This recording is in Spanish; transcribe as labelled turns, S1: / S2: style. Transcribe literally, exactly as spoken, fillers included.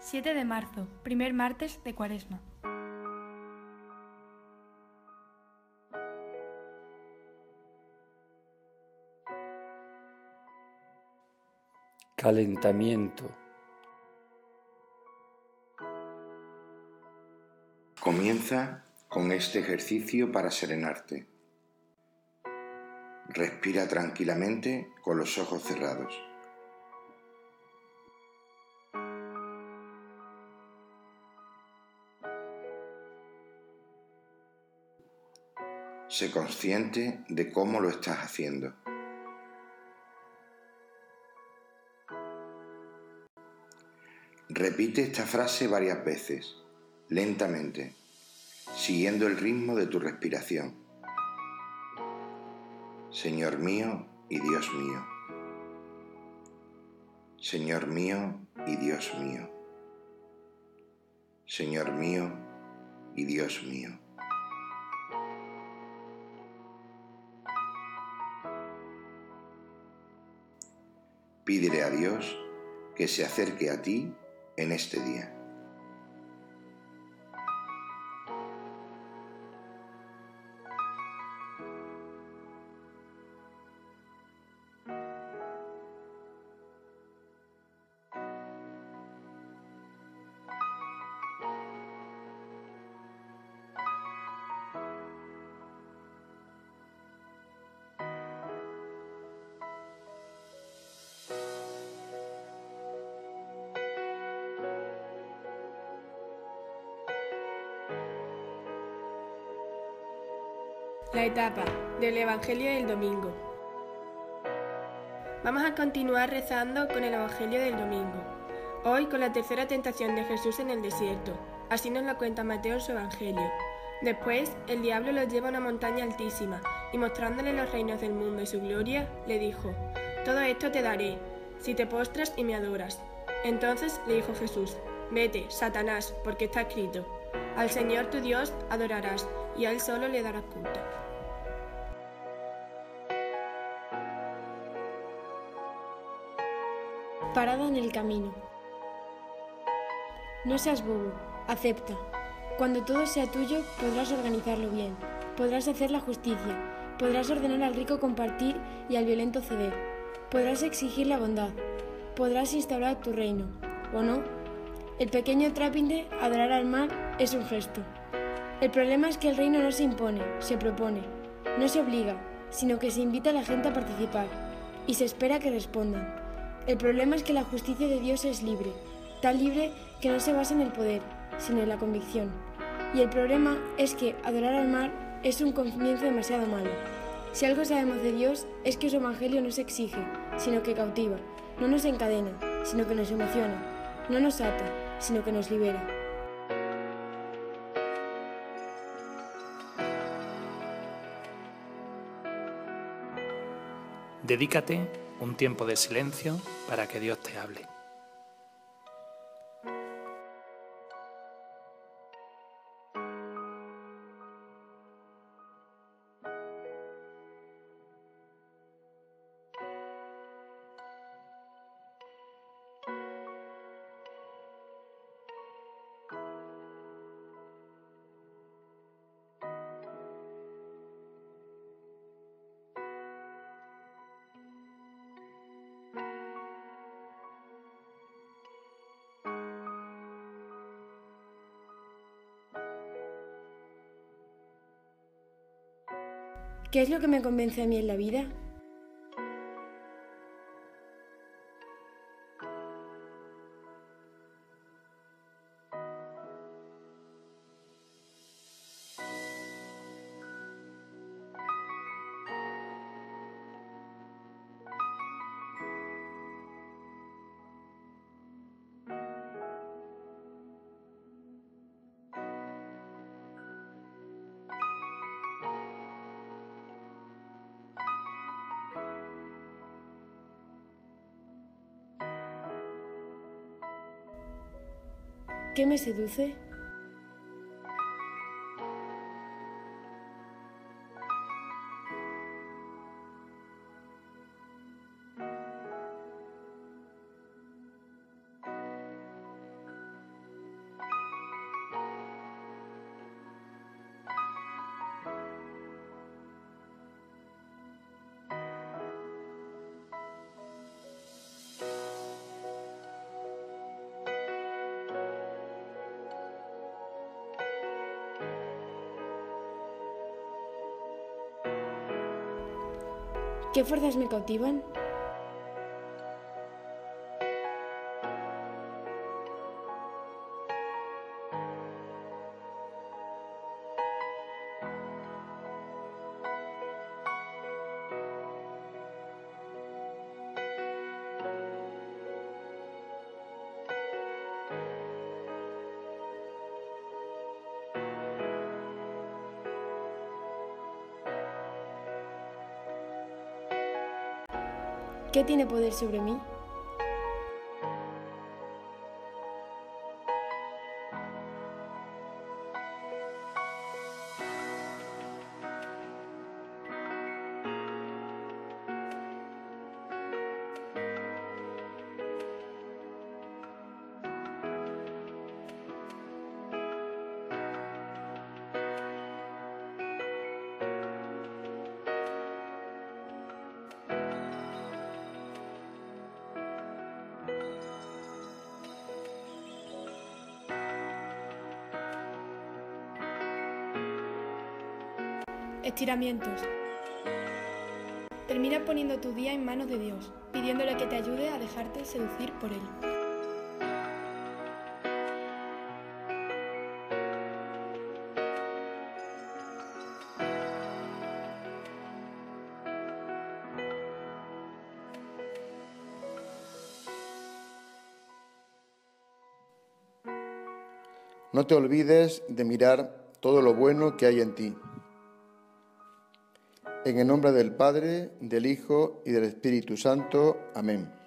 S1: siete de marzo, primer martes de Cuaresma.
S2: Calentamiento.
S3: Comienza con este ejercicio para serenarte. Respira tranquilamente con los ojos cerrados. Sé consciente de cómo lo estás haciendo. Repite esta frase varias veces, lentamente, siguiendo el ritmo de tu respiración. Señor mío y Dios mío. Señor mío y Dios mío. Señor mío y Dios mío. Pídele a Dios que se acerque a ti en este día.
S4: La etapa del Evangelio del Domingo. Vamos a continuar rezando con el Evangelio del Domingo. Hoy con la tercera tentación de Jesús en el desierto. Así nos lo cuenta Mateo en su Evangelio. Después, el diablo lo lleva a una montaña altísima y mostrándole los reinos del mundo y su gloria, le dijo: «Todo esto te daré, si te postras y me adoras». Entonces le dijo Jesús: «Vete, Satanás, porque está escrito: al Señor tu Dios adorarás, y a Él solo le darás culto».
S5: Parada en el camino. No seas bobo, acepta. Cuando todo sea tuyo, podrás organizarlo bien, podrás hacer la justicia, podrás ordenar al rico compartir y al violento ceder, podrás exigir la bondad, podrás instaurar tu reino, ¿o no? El pequeño trápite, adorar al mal, es un gesto. El problema es que el reino no se impone, se propone, no se obliga, sino que se invita a la gente a participar, y se espera que respondan. El problema es que la justicia de Dios es libre, tan libre que no se basa en el poder, sino en la convicción. Y el problema es que adorar al mal es un comienzo demasiado malo. Si algo sabemos de Dios es que su evangelio no se exige, sino que cautiva, no nos encadena, sino que nos emociona, no nos ata, sino que nos libera.
S6: Dedícate un tiempo de silencio para que Dios te hable.
S5: ¿Qué es lo que me convence a mí en la vida? ¿Qué me seduce? ¿Qué fuerzas me cautivan? ¿Qué tiene poder sobre mí?
S1: Estiramientos. Termina poniendo tu día en manos de Dios, pidiéndole que te ayude a dejarte seducir por Él.
S2: No te olvides de mirar todo lo bueno que hay en ti. En el nombre del Padre, del Hijo y del Espíritu Santo. Amén.